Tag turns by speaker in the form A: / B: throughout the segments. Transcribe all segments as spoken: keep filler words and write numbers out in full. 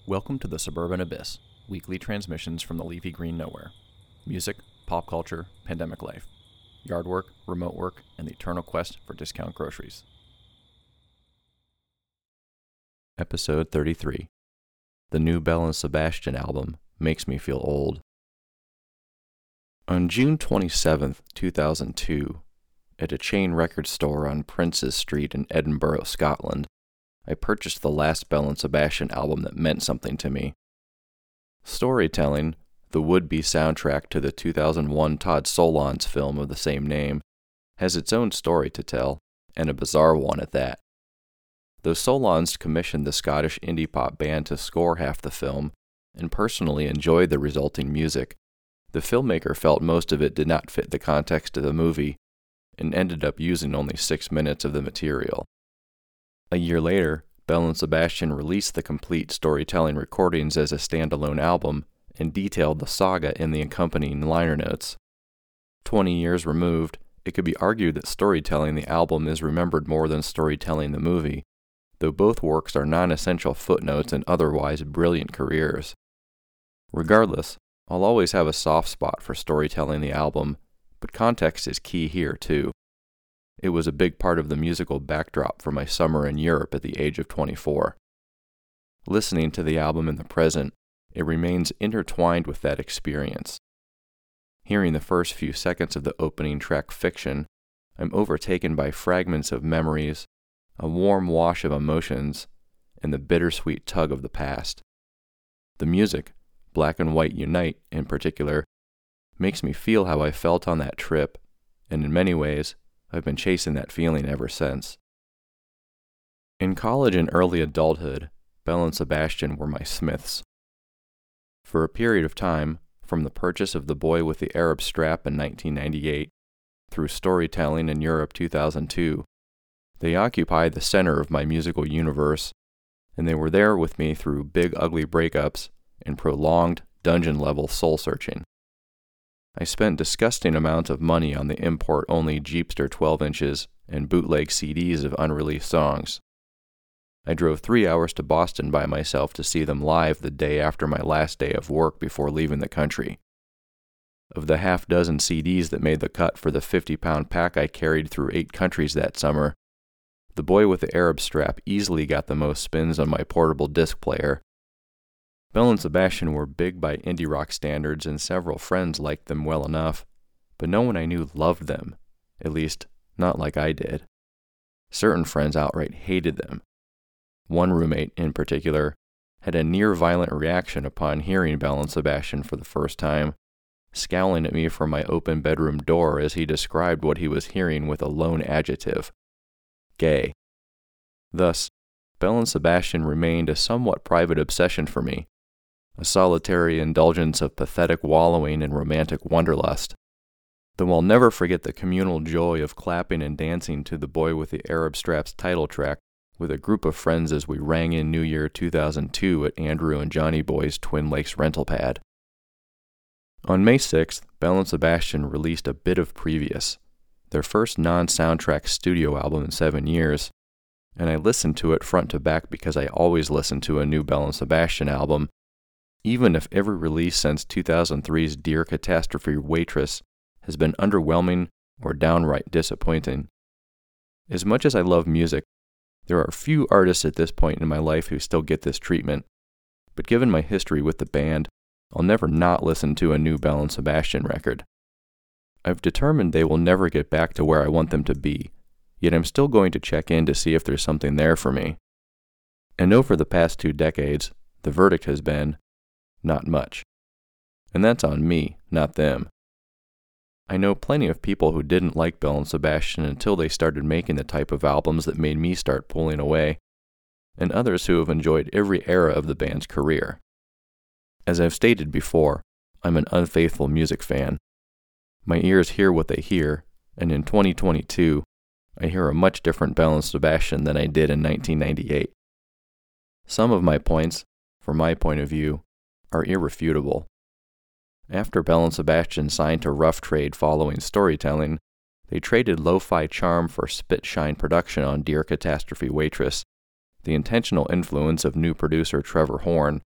A: Welcome to the Suburban Abyss, weekly transmissions from the leafy green nowhere. Music, pop culture, pandemic life, yard work, remote work, and the eternal quest for discount groceries. Episode thirty-three. The new Belle and Sebastian album makes me feel old. On June twenty-seventh, two thousand two, at a chain record store on Princes Street in Edinburgh, Scotland, I purchased the last Belle and Sebastian album that meant something to me. Storytelling, the would-be soundtrack to the two thousand one Todd Solondz film of the same name, has its own story to tell, and a bizarre one at that. Though Solondz commissioned the Scottish indie pop band to score half the film, and personally enjoyed the resulting music, the filmmaker felt most of it did not fit the context of the movie, and ended up using only six minutes of the material. A year later, Belle and Sebastian released the complete storytelling recordings as a standalone album and detailed the saga in the accompanying liner notes. Twenty years removed, it could be argued that storytelling the album is remembered more than storytelling the movie, though both works are non-essential footnotes in otherwise brilliant careers. Regardless, I'll always have a soft spot for storytelling the album, but context is key here too. It was a big part of the musical backdrop for my summer in Europe at the age of twenty-four. Listening to the album in the present, it remains intertwined with that experience. Hearing the first few seconds of the opening track Fiction, I'm overtaken by fragments of memories, a warm wash of emotions, and the bittersweet tug of the past. The music, Black and White Unite in particular, makes me feel how I felt on that trip, and in many ways, I've been chasing that feeling ever since. In college and early adulthood, Belle and Sebastian were my Smiths. For a period of time, from the purchase of The Boy with the Arab Strap in nineteen ninety-eight, through Storytelling in Europe two thousand two, they occupied the center of my musical universe, and they were there with me through big ugly breakups and prolonged dungeon-level soul-searching. I spent disgusting amounts of money on the import-only Jeepster twelve inches and bootleg C Ds of unreleased songs. I drove three hours to Boston by myself to see them live the day after my last day of work before leaving the country. Of the half dozen C Ds that made the cut for the fifty-pound pack I carried through eight countries that summer, The Boy with the Arab Strap easily got the most spins on my portable disc player. Belle and Sebastian were big by indie rock standards, and several friends liked them well enough, but no one I knew loved them, at least not like I did. Certain friends outright hated them. One roommate, in particular, had a near-violent reaction upon hearing Belle and Sebastian for the first time, scowling at me from my open bedroom door as he described what he was hearing with a lone adjective: gay. Thus, Belle and Sebastian remained a somewhat private obsession for me, a solitary indulgence of pathetic wallowing in romantic wanderlust. Though I'll never forget the communal joy of clapping and dancing to The Boy with the Arab Strap's title track with a group of friends as we rang in New Year two thousand two at Andrew and Johnny Boy's Twin Lakes rental pad. On May sixth, Belle and Sebastian released A Bit of Previous, their first non-soundtrack studio album in seven years, and I listened to it front to back because I always listen to a new Belle and Sebastian album, even if every release since two thousand three's Dear Catastrophe Waitress has been underwhelming or downright disappointing. As much as I love music, there are few artists at this point in my life who still get this treatment, but given my history with the band, I'll never not listen to a new Belle and Sebastian record. I've determined they will never get back to where I want them to be, yet I'm still going to check in to see if there's something there for me. And over the past two decades, the verdict has been, not much. And that's on me, not them. I know plenty of people who didn't like Belle and Sebastian until they started making the type of albums that made me start pulling away, and others who have enjoyed every era of the band's career. As I've stated before, I'm an unfaithful music fan. My ears hear what they hear, and in twenty twenty-two, I hear a much different Belle and Sebastian than I did in nineteen ninety-eight. Some of my points, from my point of view, are irrefutable. After Belle and Sebastian signed to Rough Trade following Storytelling, they traded lo-fi charm for spit-shine production on Dear Catastrophe Waitress, the intentional influence of new producer Trevor Horn,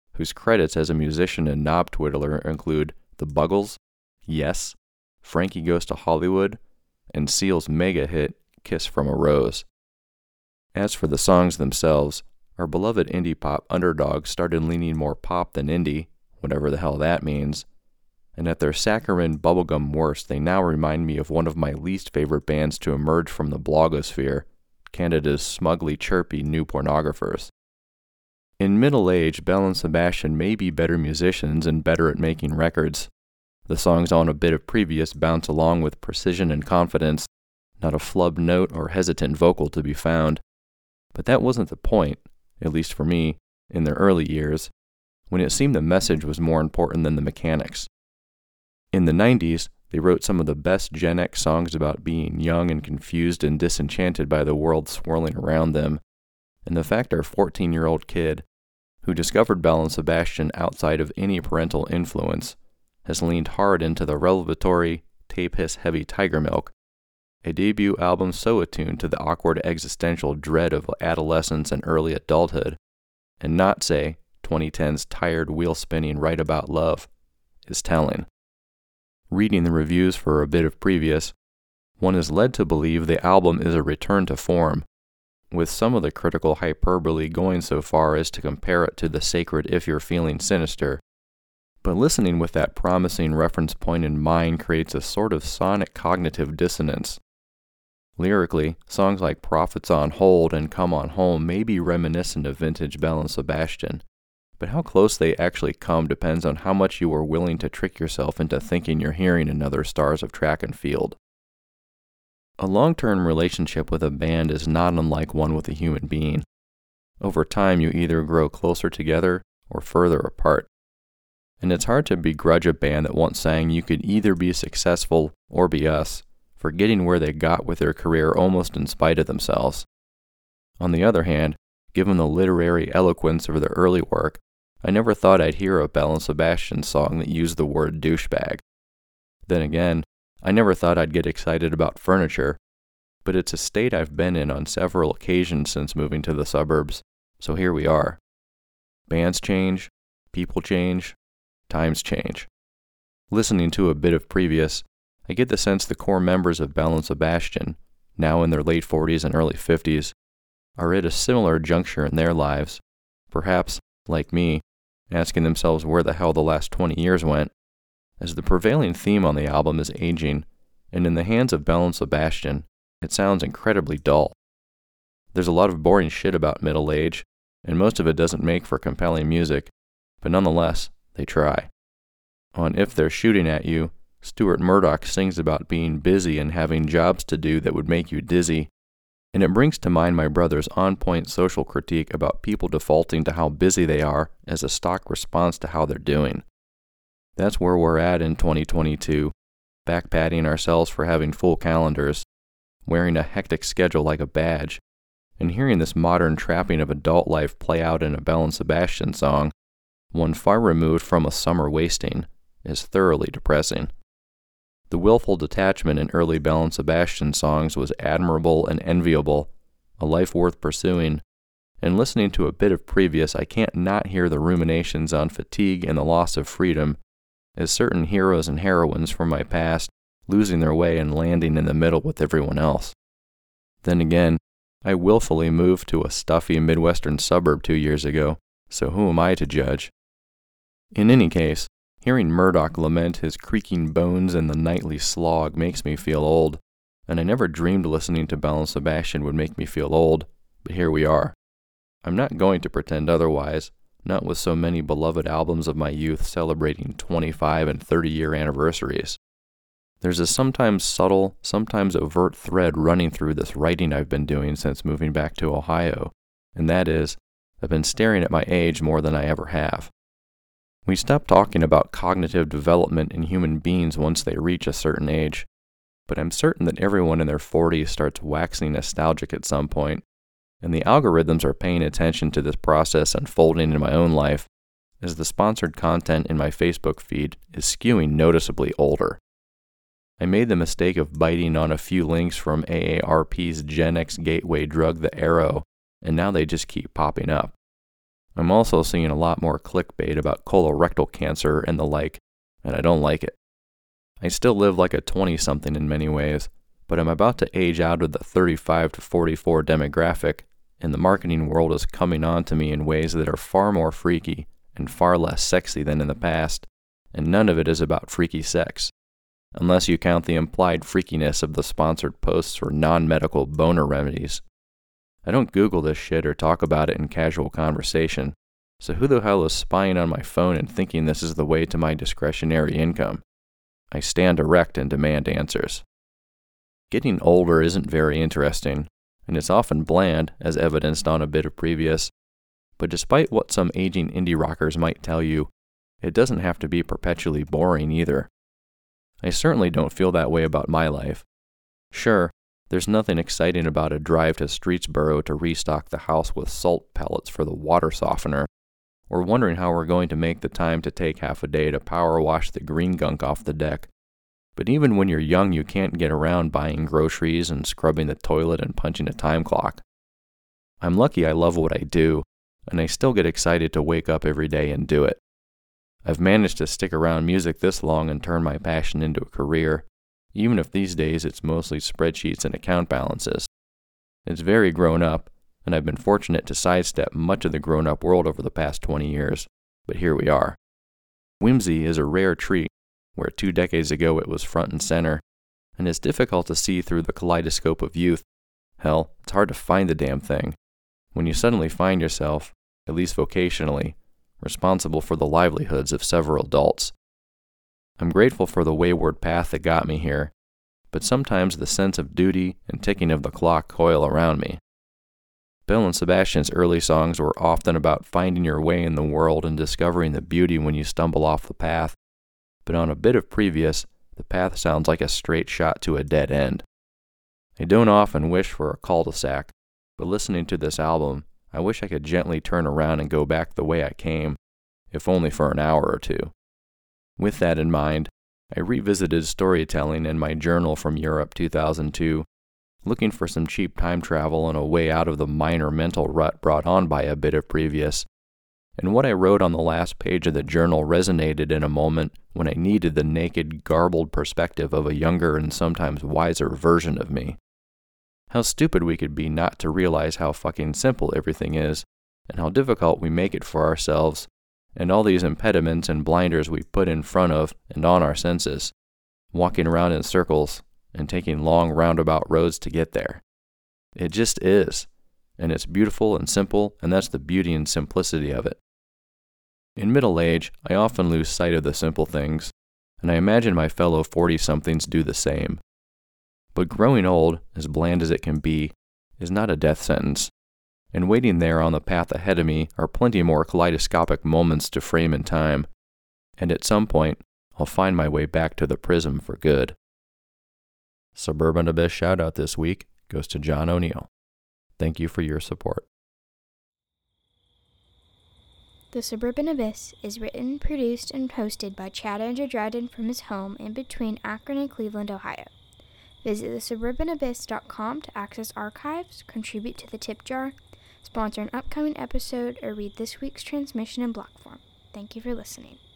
A: whose credits as a musician and knob twiddler include The Buggles, Yes, Frankie Goes to Hollywood, and Seal's mega hit, Kiss from a Rose. As for the songs themselves, our beloved indie pop underdogs started leaning more pop than indie, whatever the hell that means, and at their saccharine bubblegum worst, they now remind me of one of my least favorite bands to emerge from the blogosphere, Canada's smugly chirpy new pornographers. In middle age, Belle and Sebastian may be better musicians and better at making records. The songs on A Bit of Previous bounce along with precision and confidence, not a flub note or hesitant vocal to be found. But that wasn't the point, at least for me, in their early years, when it seemed the message was more important than the mechanics. In the nineties, they wrote some of the best Gen X songs about being young and confused and disenchanted by the world swirling around them, and the fact our fourteen-year-old kid, who discovered Belle and Sebastian outside of any parental influence, has leaned hard into the revelatory, tape-hiss-heavy Tiger Milk, a debut album so attuned to the awkward existential dread of adolescence and early adulthood, and not, say, twenty ten's tired wheel-spinning Right About Love, is telling. Reading the reviews for A Bit of Previous, one is led to believe the album is a return to form, with some of the critical hyperbole going so far as to compare it to the sacred If You're Feeling Sinister. But listening with that promising reference point in mind creates a sort of sonic cognitive dissonance. Lyrically, songs like Prophets on Hold and Come On Home may be reminiscent of vintage Belle and Sebastian, but how close they actually come depends on how much you are willing to trick yourself into thinking you're hearing another Stars of Track and Field. A long-term relationship with a band is not unlike one with a human being. Over time, you either grow closer together or further apart. And it's hard to begrudge a band that once sang you could either be successful or be us, for getting where they got with their career almost in spite of themselves. On the other hand, given the literary eloquence of their early work, I never thought I'd hear a Belle and Sebastian song that used the word douchebag. Then again, I never thought I'd get excited about Furniture, but it's a state I've been in on several occasions since moving to the suburbs, so here we are. Bands change, people change, times change. Listening to A Bit of Previous, I get the sense the core members of Belle and Sebastian, now in their late forties and early fifties, are at a similar juncture in their lives, perhaps, like me, asking themselves where the hell the last twenty years went, as the prevailing theme on the album is aging, and in the hands of Belle and Sebastian, it sounds incredibly dull. There's a lot of boring shit about middle age, and most of it doesn't make for compelling music, but nonetheless, they try. On If They're Shooting at You, Stuart Murdoch sings about being busy and having jobs to do that would make you dizzy, and it brings to mind my brother's on-point social critique about people defaulting to how busy they are as a stock response to how they're doing. That's where we're at in twenty twenty-two, backpatting ourselves for having full calendars, wearing a hectic schedule like a badge, and hearing this modern trapping of adult life play out in a Belle and Sebastian song, one far removed from a summer wasting, is thoroughly depressing. The willful detachment in early Belle and Sebastian songs was admirable and enviable, a life worth pursuing, and listening to A Bit of Previous, I can't not hear the ruminations on fatigue and the loss of freedom, as certain heroes and heroines from my past losing their way and landing in the middle with everyone else. Then again, I willfully moved to a stuffy Midwestern suburb two years ago, so who am I to judge? In any case, hearing Murdoch lament his creaking bones and the nightly slog makes me feel old, and I never dreamed listening to Belle and Sebastian would make me feel old, but here we are. I'm not going to pretend otherwise, not with so many beloved albums of my youth celebrating twenty-five and thirty-year anniversaries. There's a sometimes subtle, sometimes overt thread running through this writing I've been doing since moving back to Ohio, and that is, I've been staring at my age more than I ever have. We stop talking about cognitive development in human beings once they reach a certain age, but I'm certain that everyone in their forties starts waxing nostalgic at some point, and the algorithms are paying attention to this process unfolding in my own life, as the sponsored content in my Facebook feed is skewing noticeably older. I made the mistake of biting on a few links from A A R P's Gen X gateway drug The Arrow, and now they just keep popping up. I'm also seeing a lot more clickbait about colorectal cancer and the like, and I don't like it. I still live like a twenty-something in many ways, but I'm about to age out of the thirty-five to forty-four demographic, and the marketing world is coming on to me in ways that are far more freaky and far less sexy than in the past, and none of it is about freaky sex, unless you count the implied freakiness of the sponsored posts for non-medical boner remedies. I don't Google this shit or talk about it in casual conversation, so who the hell is spying on my phone and thinking this is the way to my discretionary income? I stand erect and demand answers. Getting older isn't very interesting, and it's often bland, as evidenced on a bit of previous, but despite what some aging indie rockers might tell you, it doesn't have to be perpetually boring either. I certainly don't feel that way about my life. Sure, there's nothing exciting about a drive to Streetsboro to restock the house with salt pellets for the water softener, or wondering how we're going to make the time to take half a day to power wash the green gunk off the deck. But even when you're young, you can't get around buying groceries and scrubbing the toilet and punching a time clock. I'm lucky I love what I do, and I still get excited to wake up every day and do it. I've managed to stick around music this long and turn my passion into a career, even if these days it's mostly spreadsheets and account balances. It's very grown up, and I've been fortunate to sidestep much of the grown-up world over the past twenty years, but here we are. Whimsy is a rare treat, where two decades ago it was front and center, and it's difficult to see through the kaleidoscope of youth. Hell, it's hard to find the damn thing, when you suddenly find yourself, at least vocationally, responsible for the livelihoods of several adults. I'm grateful for the wayward path that got me here, but sometimes the sense of duty and ticking of the clock coil around me. Belle and Sebastian's early songs were often about finding your way in the world and discovering the beauty when you stumble off the path, but on a bit of previous, the path sounds like a straight shot to a dead end. I don't often wish for a cul-de-sac, but listening to this album, I wish I could gently turn around and go back the way I came, if only for an hour or two. With that in mind, I revisited storytelling in my journal from Europe two thousand two, looking for some cheap time travel and a way out of the minor mental rut brought on by a bit of previous. And what I wrote on the last page of the journal resonated in a moment when I needed the naked, garbled perspective of a younger and sometimes wiser version of me. How stupid we could be not to realize how fucking simple everything is, and how difficult we make it for ourselves, and all these impediments and blinders we put in front of and on our senses, walking around in circles and taking long roundabout roads to get there. It just is, and it's beautiful and simple, and that's the beauty and simplicity of it. In middle age, I often lose sight of the simple things, and I imagine my fellow forty-somethings do the same. But growing old, as bland as it can be, is not a death sentence, and waiting there on the path ahead of me are plenty more kaleidoscopic moments to frame in time, and at some point, I'll find my way back to the prism for good. Suburban Abyss shoutout this week goes to John O'Neill. Thank you for your support.
B: The Suburban Abyss is written, produced, and hosted by Chad Andrew Dryden from his home in between Akron and Cleveland, Ohio. Visit the suburban abyss dot com to access archives, contribute to the tip jar, sponsor an upcoming episode, or read this week's transmission in block form. Thank you for listening.